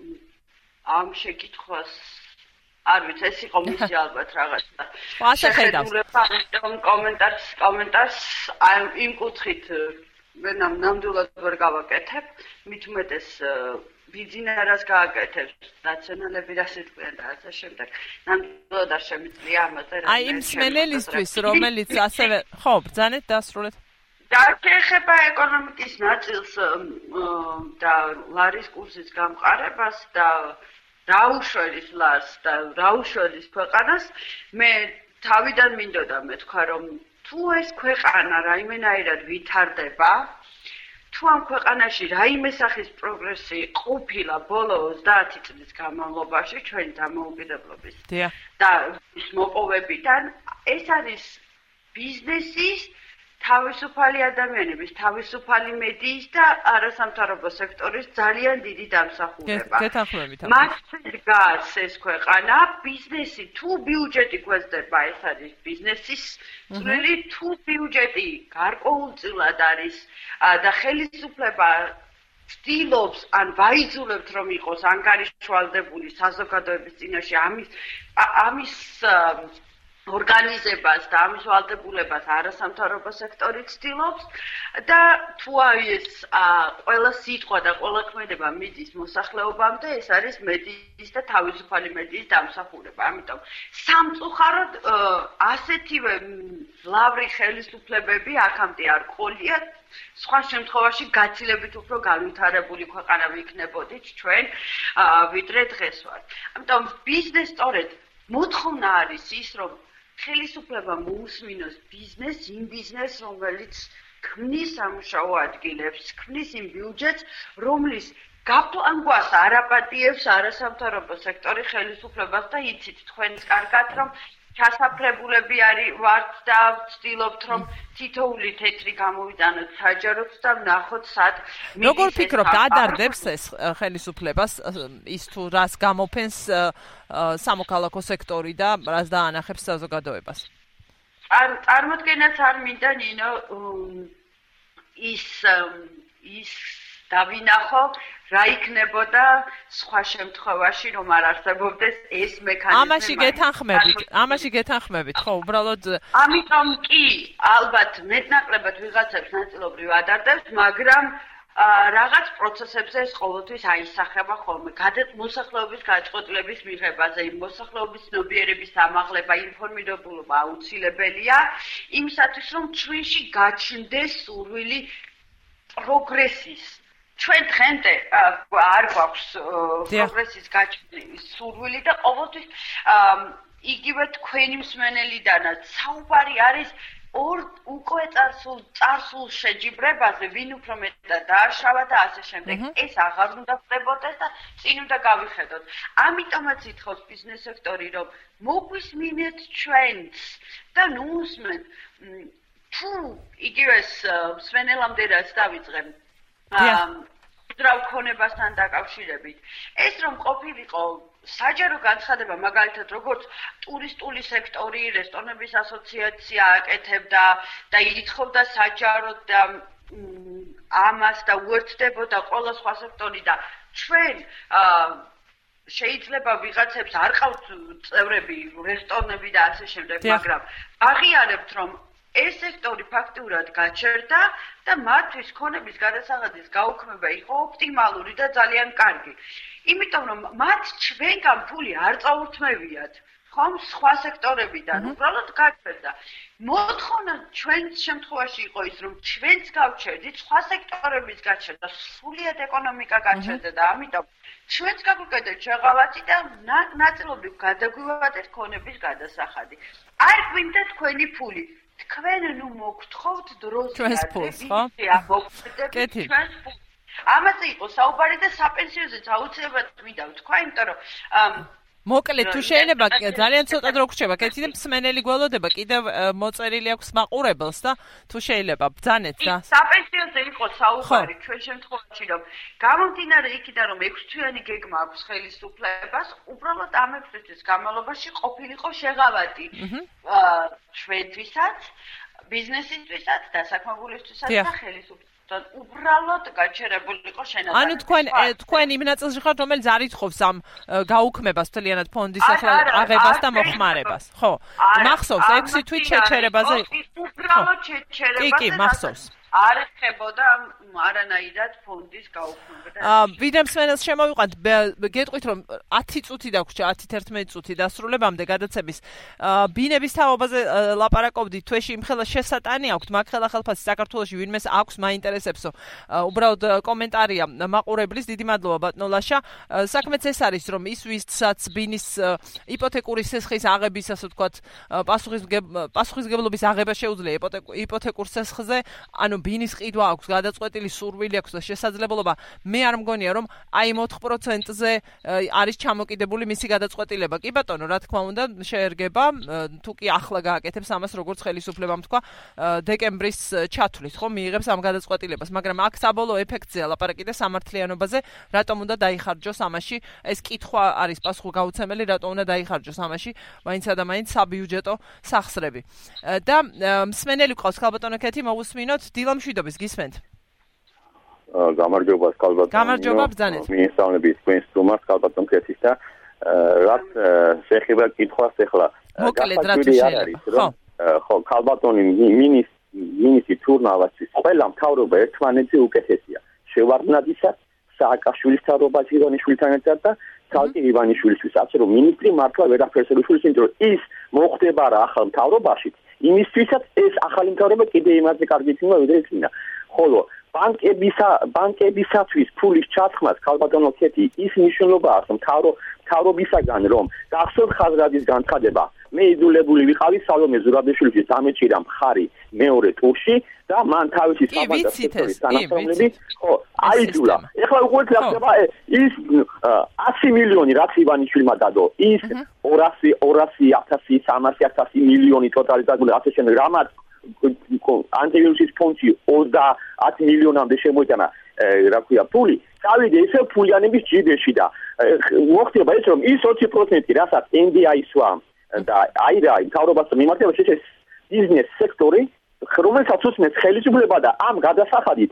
ამ შეკითხვას არ ვიცი ეს იყო მისი ალბათ რაღაცა ასე ხედავს კომენტარს კომენტარს იმ კუთხით მე ნამდვილად ვერ გავაკეთებ მით უმეტეს ბიზნესს გააკეთებს ნაციონალები რა სიტყვიან და ასე შემდეგ ნამდვილად არ შემიძლია ამაზე აი იმ სმენელისთვის რომელიც ასევე ხო ბრძანეთ დასრულეთ და შეეხება ეკონომიკის ნაწილს და ლარის კურსის გამყარებას და რაუშველის ლარს და რაუშველის ქვეყანას მე თავიდან მინდოდა მეთქვა რომ თუ ეს ქვეყანა რაიმენაირად ვითარდება თუ ამ ქვეყანაში რაიმე სახის პროგრესი ყოფილა ბოლო ოცდაათი წლის განმავლობაში ჩვენი დამოუკიდებლობის და ის მოპოვებიდან ეს არის ბიზნესის თავისუფალი ადამიანების, თავისუფალი მედიის და არასამთავრობო სექტორის ძალიან დიდი დამსახურება. მათ დგას ეს ქვეყანა, ბიზნესი თუ ბიუჯეტი გვესდება, ეს არის ბიზნესის წვლილი, თუ ბიუჯეტი გარკვეულწილად არის და ხელისუფლება ცდილობს ან ვაიძულებთ რომ იყოს ანგარიშვალდებული საზოგადოების წინაშე ამის ამის ორგანიზებას და ამის ვალდებულებას არასამთავრობო სექტორი ცდილობს და თუ ეს ყველა სიტყვა და ყველა ქმედება მიდის მოსახლეობამდე, ეს არის მედიის და თავისუფალი მედიის დამსახურება. ამიტომ სამწუხაროდ ასეთივე მძლავრი ხელისუფლებები აქამდე არ ყოლიათ. სხვა შემთხვევაში გაცილებით უფრო განვითარებული ქვეყანა ვიქნებოდით ჩვენ, ვიდრე დღეს ვართ. ამიტომ ბიზნეს სწორედ მოთხოვნა არის ის, რომ ხელისუფლება მოусმინოს ბიზნეს, იმ ბიზნესს, რომელიც ქმნის სამუშაო ადგილებს, ქმნის იმ ბიუჯეტს, რომლის გაფლანგვას არაპატიებს არასამთავრობო სექტორი ხელისუფლებას და იცით თქვენს კარგად, რომ ჩასაფრებულები არის ვართ და ვცდილობთ, რომ თითოეული თეთრი გამოვიტანოთ საჯაროდ და ვნახოთ სად მიდის. როგორ ფიქრობთ, ადარდებს ეს ხელისუფლებას ის თუ რას გამოფენს სამოქალაქო სექტორი და რას დაანახებს საზოგადოებას? წარმოდგენაც არ მინდა ნინო ის ის დავინახო რა იქნებოდა სხვა შემთხვევაში რომ არ არსებობდეს ეს მექანიზმი. ამაში გეთანხმებით, ამაში გეთანხმებით, ხო, უბრალოდ ამიტომ კი ალბათ მეტნაკლებად ვიღაცებს ნაწილობრივ ადარდებს, მაგრამ რაღაც პროცესებზე ეს ყოველთვის აისახება ხოლმე. მოსახლეობის გაჭყոտლების მიღებაზე, მოსახლეობის ცნობიერების ამაღლება, ინფორმირებულობა აუცილებელია იმისათვის, რომ ჩვენში გაჩნდეს სურვილი პროგრესის. ჩვენ დღემდე არ გვაქვს პროგრესის გაჩვენის სურვილი და ყოველთვის იგივე თქვენი მსმენელიდანაც საუბარი არის ორ უკვე წარსულ წარსულ შეჯიბრებაზე, ვინ უფრო მეტად დააშავა და ასე შემდეგ. ეს აღარ უნდა ხდებოდეს და წინ უნდა გავიხედოთ. ამიტომაც ითხოვს ბიზნეს სექტორი, რომ მოგვისმინეთ ჩვენს და ნუ უსმენთ თუ იგივეს მსმენელამდე რაც დავიწყე უძრავ ქონებასთან დაკავშირებით. ეს რომ ყოფილიყო საჯარო განცხადება, მაგალითად, როგორც ტურისტული სექტორი, რესტორნების ასოციაცია აკეთებდა და ითხოვდა საჯაროდ და ამას და უერთდებოდა ყველა სხვა სექტორი და ჩვენ შეიძლება ვიღაცებს არ ყავთ წევრები, რესტორნები და ასე შემდეგ, მაგრამ აღიარებთ, რომ ეს სექტორი ფაქტიურად გაჩერდა და მათთვის ქონების გადასაღადის გაუქმება იყო ოპტიმალური და ძალიან კარგი. იმიტომ რომ მათ ჩვენგან ფული არ წაურთმევიათ, ხომ სხვა სექტორებიდან, უბრალოდ გაჩერდა. მოთხოვნა ჩვენს შემთხვევაში იყო ის, რომ ჩვენც გავჩერდით, სხვა სექტორების გაჩერდა, სრულიად ეკონომიკა გაჩერდა და ამიტომ ჩვენც გაგვიკეთეთ შეღავათი და ნაწილობრივ გადაგვივადეთ ქონების გადასახადი. არ გვინდა თქვენი ფული. თქვენ ნუ მოგთხოვთ დროზე ჩვენს ფულს, ხო? კეთილი. ამაზე იყო საუბარი და საპენსიოზეც აუცილებლად მინდა ვთქვა, იმიტომ რომ მოკლედ თუ შეიძლება ძალიან ცოტა დრო გრჩება, კეთილი მსმენელი გველოდება, კიდევ მოწერილი აქვს მაყურებელს და თუ შეიძლება ბძანეთ და საპენსიოზე იყო საუბარი ჩვენ შემთხვევაში, რომ გამომდინარე იქიდან რომ ექვსთვიანი გეგმა აქვს ხელისუფლებას, უბრალოდ ამ ექვსი თვის განმავლობაში ყოფილიყო შეღავათი ჩვენთვისაც, ბიზნესისთვისაც, დასაქმებულისთვისაც და ხელისუფლებას. უბრალოდ გაჩერებულიყო შენადანი. ანუ თქვენ თქვენ იმ ნაწილში ხართ, რომელიც არ ითხოვს ამ გაუქმებას თლიანად ფონდის აღებას და მოხმარებას. ხო. მახსოვს ექვსი თვით შეჩერებაზე იყო. უბრალოდ შეჩერებაზე. კი, კი, მახსოვს. არ ეხებოდა არანაირად ფონდის გაუქმება. ვიდრე მსმენელს შემოვიყვანთ, გეტყვით რომ ათი წუთი დაგვრჩა, ათი თერთმეტი წუთი დასრულებამდე გადაცემის. ბინების თაობაზე ლაპარაკობდით, თვეში იმხელა შესატანი აქვთ, მაგხელა ხელფასი საქართველოში ვინმეს აქვს მაინტერესებსო. უბრალოდ კომენტარია მაყურებლის, დიდი მადლობა ბატონო ლაშა. საქმეც ეს არის, რომ ის ვისაც ბინის იპოთეკური სესხის აღების, ასე ვთქვათ, პასუხისმგებლობის აღება შეუძლია იპოთეკურ სესხზე, ანუ ბინის ყიდვა აქვს, გადაწყვეტილი სურვილი აქვს და შესაძლებლობა, მე არ მგონია რომ აი ოთხ პროცენტზე არის ჩამოკიდებული მისი გადაწყვეტილება. კი ბატონო, რა თქმა უნდა, შეერგება, თუ კი ახლა გააკეთებს ამას, როგორც ხელისუფლებამ თქვა, დეკემბრის ჩათვლით, ხო, მიიღებს ამ გადაწყვეტილებას, მაგრამ აქ საბოლოო ეფექტზეა ლაპარაკი და სამართლიანობაზე, რატომ უნდა დაიხარჯოს ამაში, ეს კითხვა არის პასუხგაუცემელი, რატომ უნდა დაიხარჯოს ამაში, მაინცა და მაინც საბიუჯეტო სახსრები. და მსმენელი ყავს ქალბატონო ქეთი, მოგუსმინოთ დილამშვიდობის გისმენთ. გამარჯობა ქალბატონო. გამარჯობა ბრძანეთ. მიესალმებით თქვენს სტუმარს ქალბატონ ქეთის და რაც შეხება კითხვას ახლა მოკლედ რა თუ შეიძლება. ხო. ხო, ქალბატონი მინისტრი მინისტრი თურნავაძის ყველა მთავრობა ერთმანეთზე უკეთესია. შევარდნადისა, სააკაშვილის მთავრობაში ივანიშვილთან ერთად და ცალკე ივანიშვილისთვის, ასე რომ მინისტრი მართლა ვერაფერს არ უშვილს, იმიტომ რომ ის მოხდება რა ახალ მთავრობაში, იმისთვისაც ეს ახალი მთავრობა კიდე იმაზე კარგი იქნება, ვიდრე იქნა. ხოლო ბანკებისა ბანკებისათვის ფულის ჩაცმას ქალბატონო ქეთი ის მნიშვნელობა აქვს მთავრო მთავრობისაგან რომ გახსოვთ ხაზრაძის განცხადება მე იძულებული ვიყავი სალომე ზურაბიშვილის დამეჭირა მხარი მეორე ტურში და მან თავისი საბანკო სექტორის თანამშრომლები ხო აიძულა ეხლა უყურეთ რა ხდება ის ათი მილიონი რაც ივანიშვილმა დადო ის ორასი ორასი ათასი სამასი ათასი მილიონი ტოტალიზებული ასე შემდეგ რამაც ანტივირუსის ფონდში ოცდაათი მილიონამდე შემოიტანა რა ქვია ფული წავიდა ისე ფულიანების ჯიბეში და მოხდება ის რომ ის ოცი პროცენტი რასაც ენ დი აი სვამ და აირა მთავრობას მიმართება ეს ბიზნეს სექტორი რომელსაც უსმენს ხელისუფლება და ამ გადასახადით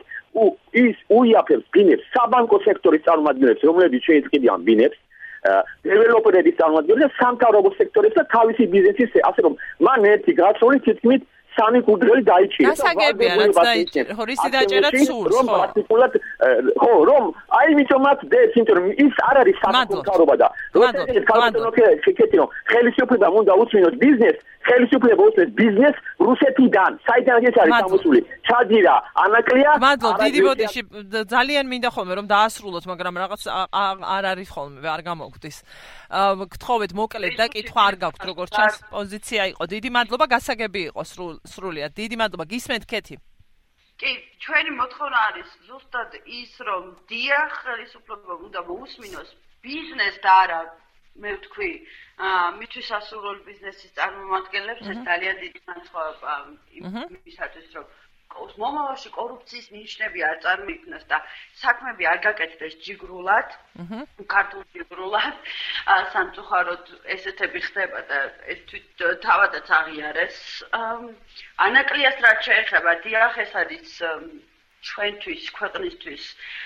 ის უიაფებს ბინებს საბანკო სექტორის წარმომადგენლებს რომლებიც შეეწყვეტიან ბინებს დეველოპერების წარმომადგენლებს სამთავრობო სექტორებს და თავისი ბიზნესის ასე რომ მან ერთი გასული თითქმის სამი კუდრელი დაიჭირა. გასაგებია რაც დაიჭირა. ხო, რისი დაჭერა სურს, რომ პრაქტიკულად ხო, რომ აი მითომაც დებს, იმიტომ რომ ის არ არის სამთავრობა და როდესაც ქალბატონო შეკეთი რომ ხელისუფლება უნდა უსმინოს ბიზნეს, ხელისუფლება უსმენს ბიზნეს რუსეთიდან. საიდან ეს არის გამოსული? ჩაძირა, ანაკლია. მადლობ, დიდი ბოდიში ძალიან მინდა ხოლმე რომ დაასრულოთ, მაგრამ რაღაც არ არის ხოლმე, არ გამოგვდის. გთხოვეთ მოკლედ და კითხვა არ გაქვთ, როგორც ჩანს, პოზიცია იყო. დიდი მადლობა, გასაგები იყო სრულიად. დიდი მადლობა, გისმენთ ქეთი. კი, ჩვენი მოთხოვნა არის ზუსტად ის, რომ დიახ, ხელისუფლება უნდა მოусმინოს ბიზნეს და არა მე ვთქვი, მისთვის ასურველი ბიზნესის წარმომადგენლებს ეს ძალიან დიდი განსხვავება იმისათვის, რომ მომავალში კორუფციის ნიშნები არ წარმოიქმნას და საქმეები არ გაკეთდეს ჯიგრულად, ქართულ ჯიგრულად, სამწუხაროდ ესეთები ხდება და ეს თვით თავადაც აღიარეს. ანაკლიას რაც შეეხება, დიახ, ეს არის ჩვენთვის, ქვეყნისთვის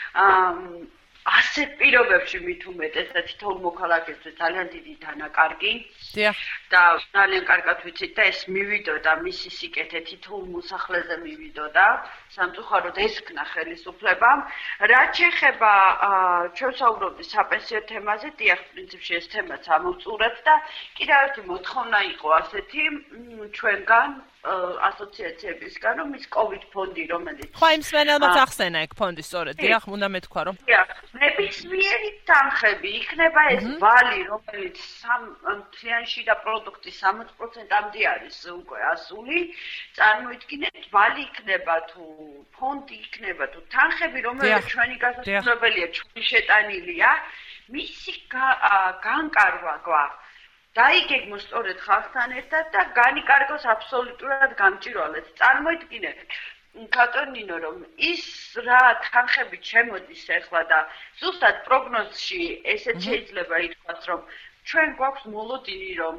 ასეთ პირობებში მით უმეტეს და თითოეულ მოქალაქეზე ძალიან დიდი დანაკარგი. დიახ. და ძალიან კარგად ვიცით და ეს მივიდოდა მისი სიკეთე თითოეულ მოსახლეზე მივიდოდა. სამწუხაროდ ეს ქნა ხელისუფლებამ. რაც შეეხება ჩვენ საუბრობთ საპენსიო თემაზე, დიახ, პრინციპში ეს თემაც ამოვწურეთ და კიდევ ერთი მოთხოვნა იყო ასეთი ჩვენგან ასოციაციებისგან, რომ ის COVID ფონდი, რომელიც ხო, იმ სვენელმაც ახსენა ეგ ფონდი სწორედ. დიახ, უნდა მეთქვა, რომ დიახ, ნებისმიერი თანხები იქნება ეს ვალი, რომელიც მთლიანში და პროდუქტის სამოცი პროცენტამდე არის უკვე ასული. წარმოიდგინეთ, ვალი იქნება თუ ფონდი იქნება თუ თანხები, რომელიც ჩვენი გასაცნობელია, ჩვენი შეტანილია, მისი განკარგვა გვაქვს. დაიგეგმო სწორედ ხალხთან ერთად და განიკარგოს აბსოლუტურად გამჭირვალედ. წარმოიდგინეთ, კატონინო, რომ ის რა თანხებით შემოდის ახლა და ზუსტად პროგნოზში ესეც შეიძლება ითქვას, რომ ჩვენ გვაქვს მოლოდინი, რომ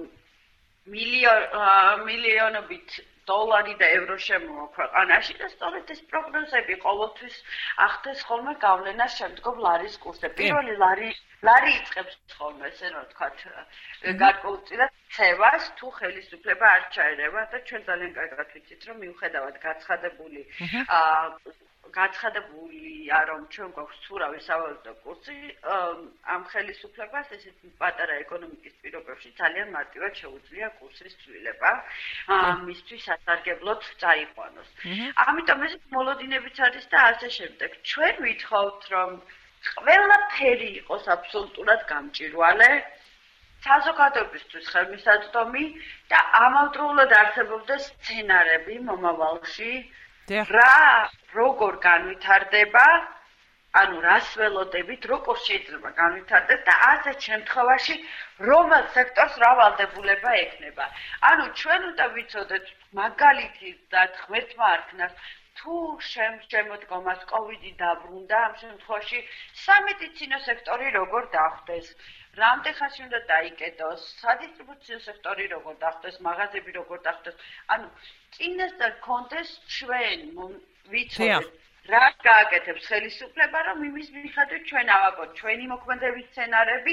მილიონობით დოლარი და ევრო შემოვა ქვეყანაში და სწორედ ეს პროგნოზები ყოველთვის ახდენს ხოლმე გავლენას შემდგომ ლარის კურსზე. პირველი ლარი ლარი იწყებს ხოლმე, ესე რომ ვთქვათ, გარკვეულწილად ცევას თუ ხელისუფლება არ ჩაერევა და ჩვენ ძალიან კარგად ვიცით, რომ მიუხედავად გაცხადებული გაცხადებულია, რომ ჩვენ გვაქვს ცურავი სავალუტო კურსი, ამ ხელისუფლებას ესეთ პატარა ეკონომიკის პირობებში ძალიან მარტივად შეუძლია კურსის ცვლილება, მისთვის სასარგებლოდ წაიყვანოს. ამიტომ ეს მოლოდინებიც არის და ასე შემდეგ. ჩვენ ვითხოვთ, რომ ყველაფერი იყოს აბსოლუტურად გამჭირვალე, საზოგადოებისთვის ხელმისაწვდომი და ამავდროულად არსებობდეს სცენარები მომავალში, რა როგორ განვითარდება, ანუ რას ველოდებით, როგორ შეიძლება განვითარდეს და ასეთ შემთხვევაში რომელ სექტორს რა ვალდებულება ექნება. ანუ ჩვენ უნდა ვიცოდეთ მაგალითი და ღმერთმა არ ქნას თუ შემოდგომას კოვიდი დაბრუნდა, ამ შემთხვევაში სამედიცინო სექტორი როგორ დახვდეს, რამდენ ხანში უნდა დაიკეტოს, სადისტრიბუციო სექტორი როგორ დახვდეს, მაღაზიები როგორ დახვდეს. ანუ წინასწარ გქონდეს ჩვენ ვიცოდეთ რა გააკეთებს ხელისუფლება, რომ იმის მიხედვით ჩვენ ავაგოთ ჩვენი მოქმედების სცენარები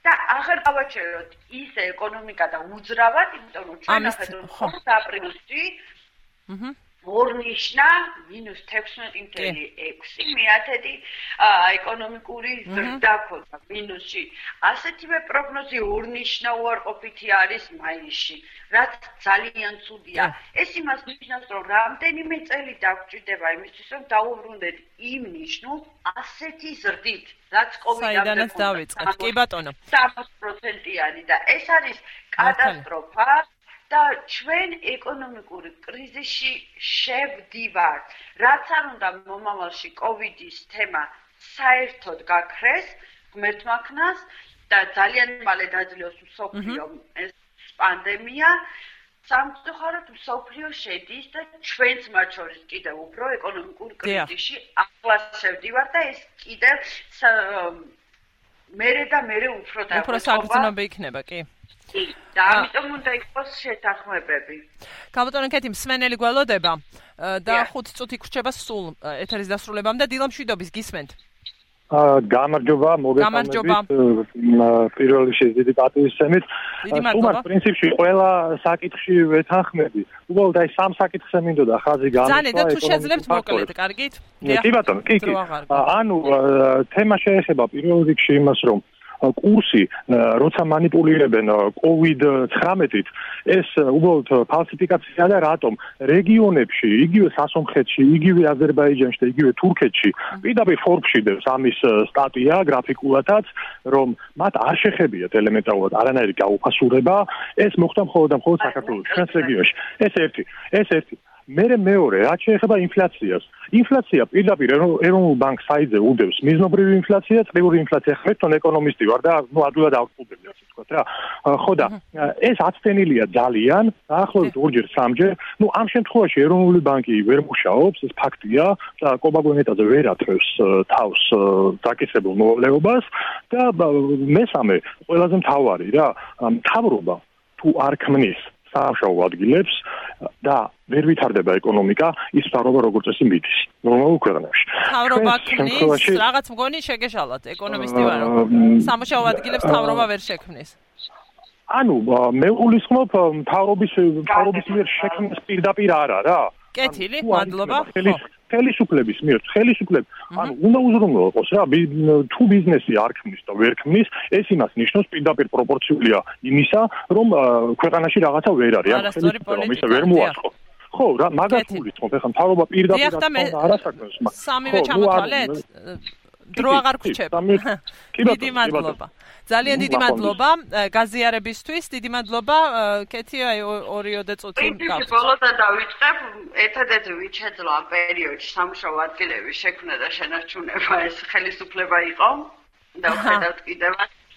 და აღარ გავაჩეროთ ის ეკონომიკა და უძრავად, იმიტომ რომ ჩვენ ახლა ხუთი აპრილში აჰა ორნიშნა მინუს თექვსმეტი ათეული ექვსი მეათედი ეკონომიკური ზრდა ქონდა მინუსში. ასეთივე პროგნოზი ორნიშნა უარყოფითი არის მაისში, რაც ძალიან ცუდია. ეს იმას ნიშნავს, რომ რამდენიმე წელი დაგვჭირდება იმისთვის, რომ დაუბრუნდეთ იმ ნიშნულს ასეთი ზრდით, რაც კოვიდამდე დაიწყეთ. კი ბატონო. სამოცი პროცენტიანი და ეს არის კატასტროფა. და ჩვენ ეკონომიკური კრიზისში შევდივართ. რაც არ უნდა მომავალში კოვიდის თემა საერთოდ გაქრეს, ღმერთმა ქნას და ძალიან მალე დაძლევს მსოფლიო ეს პანდემია. სამწუხაროდ მსოფლიო შედის და ჩვენც მათ შორის კიდევ უფრო ეკონომიკურ კრიზისში ახლა შევდივართ და ეს კიდევ მერე და მერე უფრო და უფრო საგრძნობი იქნება, კი. და ამიტომ უნდა იყოს შეთანხმებები. გაბატონო კეთი, მსმენელი გველოდება და ხუთი წუთი გრჩება სულ ეთერის დასრულებამდე. დილა მშვიდობის გისმენთ. გამარჯობა, მოგესალმებით. პირველ რიგში დიდი პატივისცემით. სულ პრინციპში ყველა საკითხში ვეთანხმები. უბრალოდ აი სამ საკითხზე მინდოდა ხაზი გამოსვა. ზანე და თუ შეძლებთ მოკლედ, კარგით? კი ბატონო, კი კი. ანუ თემა შეეხება პირველ რიგში იმას, რომ კურსი, როცა манипуლირებენ კოვიდ ცხრამეტით, ეს უბრალოდ ფალსიფიკაცია და რატომ რეგიონებში, იგივე სასონხეთში, იგივე აზერბაიჯანში და იგივე თურქეთში, პირდაპირ ფორბსში დევს ამის სტატია გრაფიკულადაც, რომ მათ არ შეხებიათ ელემენტარულად არანაირი გაუფასურება, ეს მოხდა მხოლოდ და მხოლოდ საქართველოს ჩვენს რეგიონში. ეს ერთი, ეს ერთი. მერე მეორე, რაც შეეხება ინფლაციას. ინფლაცია პირდაპირ ეროვნულ ბანკს საიძე უდევს მიზნობრივი ინფლაცია, წლიური ინფლაცია. ხმეთ თვითონ ეკონომისტი ვარ და ნუ ადვილად ავწუდები ასე ვთქვათ რა. ხო და ეს აწტენილია ძალიან, დაახლოებით ორჯერ სამჯერ. ნუ ამ შემთხვევაში ეროვნული ბანკი ვერ მუშაობს, ეს ფაქტია და კობაგონეტაძე ვერ ათრევს თავს დაკისრებულ მოვალეობას და მესამე, ყველაზე მთავარი რა, მთავრობა თუ არ ქმნის სამუშაო ადგილებს და ვერ ვითარდება ეკონომიკა, ის მთავრობა როგორც წესი მიდის ნორმალურ ქვეყნებში. მთავრობა ქმნის, რაღაც მგონი შეგეშალათ, ეკონომისტი ვარ, სამუშაო ადგილებს მთავრობა ვერ შექმნის. ანუ მე გულისხმობ მთავრობის მთავრობის მიერ შექმნის პირდაპირ არა რა. კეთილი, მადლობა. ხელისუფლების მიერ, ხელისუფლების, ანუ უნდა უზრუნველყოს რა, თუ ბიზნესი არ ქმნის და ვერ ქმნის, ეს იმას ნიშნავს პირდაპირ პროპორციულია იმისა, რომ ქვეყანაში რაღაცა ვერ არის, ანუ ხელისუფლება ისე ვერ მოაწყო. ხო, რა, მაგათ გულისხმობ, ეხლა მთავრობა პირდაპირ არასაკმარს, მაგრამ სამივე ჩამოთვალეთ, დრო აღარ გრჩებ. დიდი მადლობა. ძალიან დიდი მადლობა გაზიარებისთვის, დიდი მადლობა კეთი, აი ორიოდე წუთი გავს. ბოლოდან დავიწყებ, ერთადერთი ვინც შეძლო ამ პერიოდში სამუშაო ადგილების შექმნა და შენარჩუნება ეს ხელისუფლება იყო და ვხედავთ კიდევ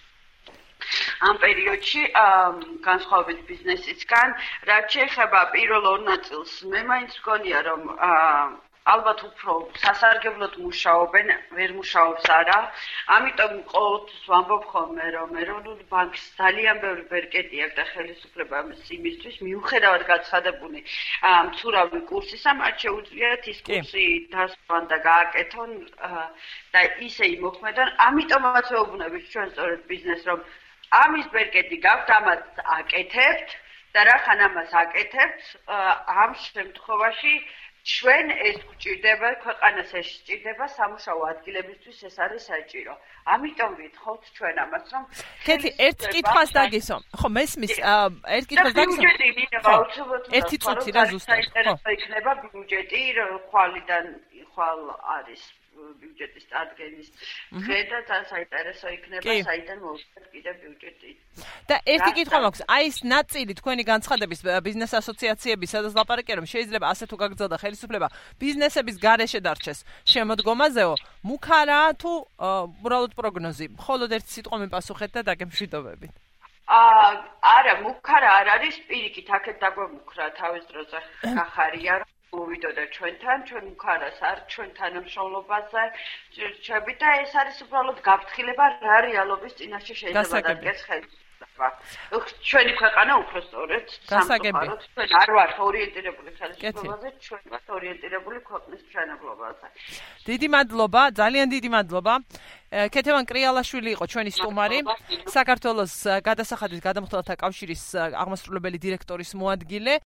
ამ პერიოდში განსხვავებით ბიზნესისგან, რაც შეეხება პირველ ორ ნაწილს, მე მაინც მგონია რომ ალბათ უფრო სასარგებლოდ მუშაობენ, ვერ მუშაობს არა. ამიტომ ყოველთვის ვამბობ ხოლმე, რომ ეროვნული ბანკს ძალიან ბევრი ბერკეტი აქვს და ხელისუფლება იმისთვის, მიუხედავად გაცხადებული მცურავი კურსისა, მათ შეუძლიათ ის კურსი დასვან და გააკეთონ და ისე იმოქმედონ. ამიტომაც ვეუბნებით ჩვენ სწორედ ბიზნესს, რომ ამის ბერკეტი გაქვთ, ამას აკეთებთ და რახან ამას აკეთებთ, ამ შემთხვევაში ჩვენ ეს გვჭირდება, ქვეყანას ეს სჭირდება სამუშაო ადგილებისთვის, ეს არის საჭირო. ამიტომ ვითხოვთ ჩვენ ამას, რომ კეთი, ერთ კითხვას დაგისვამ. ხო, მესმის, ერთ კითხვას დაგისვამ. ერთი წუთი რა ზუსტად. ხო, იქნება ბიუჯეტი, ხვალიდან ხვალ არის ბიუჯეტის წარდგენის დღე და თან საინტერესო იქნება, საიდან მოვიდა კიდე ბიუჯეტი. და ერთი კითხვა მაქვს, აი ეს ნაწილი თქვენი განცხადების ბიზნეს ასოციაციების, სადაც ლაპარაკია, რომ შეიძლება ასე თუ გაგრძელდა ხელისუფლება, ბიზნესების გარეშე დარჩეს შემოდგომაზეო, მუქარა თუ უბრალოდ პროგნოზი. მხოლოდ ერთი სიტყვა მიპასუხეთ და დაგემშვიდობებით. აა არა, მუქარა არ არის, პირიქით, აქეთ დაგვემუქრა თავის დროზე ხახარია, მოვიდოდა ჩვენთან, ჩვენ მხარეს არ ჩვენ თანამშრომლობაზე ჭრჭები და ეს არის უბრალოდ გაფრთხილება რა რეალობის წინაშე შეიძლება დადგეს ხელისუფლება. ჩვენი ქვეყანა უფრო სწორედ სამწუხაროდ ჩვენ არ ვართ ორიენტირებული ხელისუფლებაზე, ჩვენ ვართ ორიენტირებული ქვეყნის მშენებლობაზე. დიდი მადლობა, ძალიან დიდი მადლობა. ქეთევან კრიალაშვილი იყო ჩვენი სტუმარი, საქართველოს გადასახადის გადამხდელთა კავშირის აღმასრულებელი დირექტორის მოადგილე.